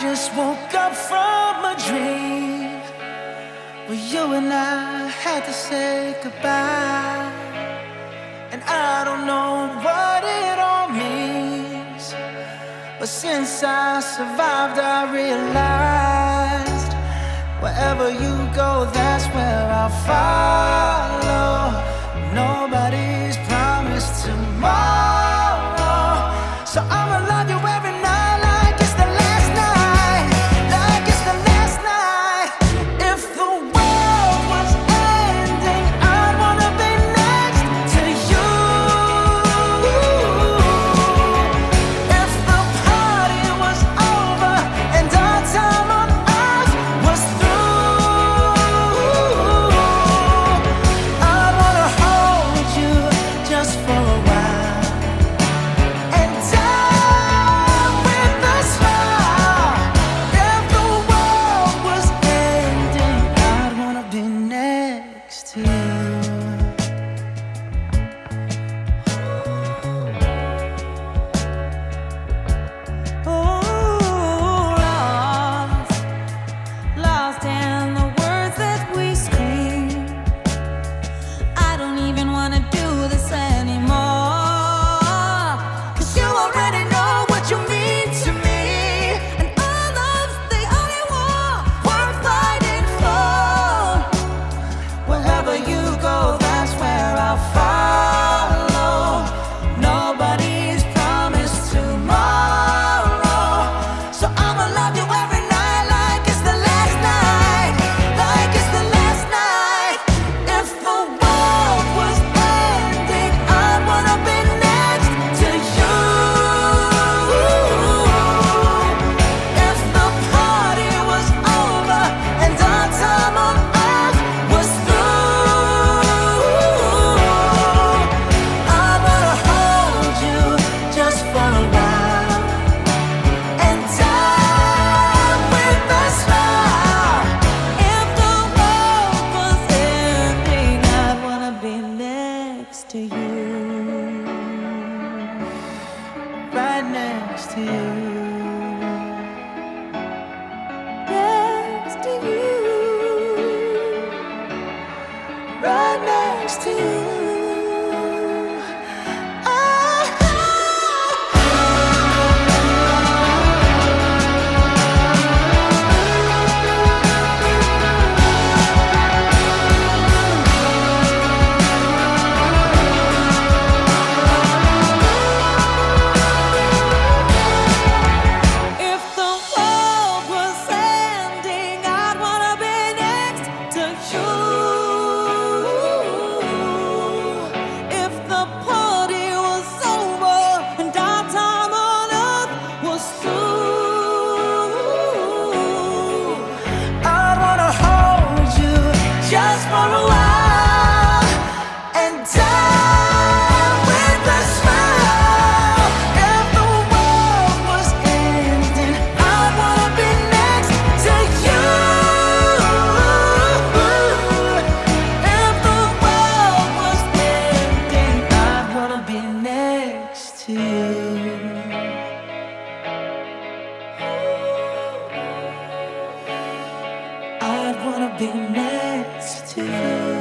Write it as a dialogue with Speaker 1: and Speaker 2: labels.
Speaker 1: just woke up from a dream where you and I had to say goodbye. And I don't know what it all means, but since I survived, I realized wherever you go, that's where I'll follow. Nobody's promised tomorrow, so I'ma love you every night like it's the last night, like it's the last night. If the world was ending, I'd wanna be next to you. If the party was over and our time on earth was through, I'd wanna hold you just for a while and die with a smile. If the world was ending, I'd wanna be next to you.
Speaker 2: Lost in the words that we scream. I don't even wanna do this anymore, 'cause you already know what you mean to me, and our love's the only war worth fighting for.
Speaker 1: Wherever you go, that's where I'll follow. Nobody's promised tomorrow, so I'ma love you every night like it's the last night, like it's the last night. If the world was ending, I'd wanna be next to you. If the party was over and our time on earth was through, I'd wanna hold you just for a while and die with a smile.
Speaker 2: If the world was ending, I'd wanna be next to you.
Speaker 1: Right next to you.
Speaker 2: Next to you.
Speaker 1: Right next to you.
Speaker 2: If the world was ending, I'd wanna be next to you. If the party was over and our time on earth was through,
Speaker 1: I'd wanna hold you just for a while and die with a smile. If the world was ending, I'd wanna be next to you. If the world was ending, I'd wanna be next to you. I'd wanna be next to you.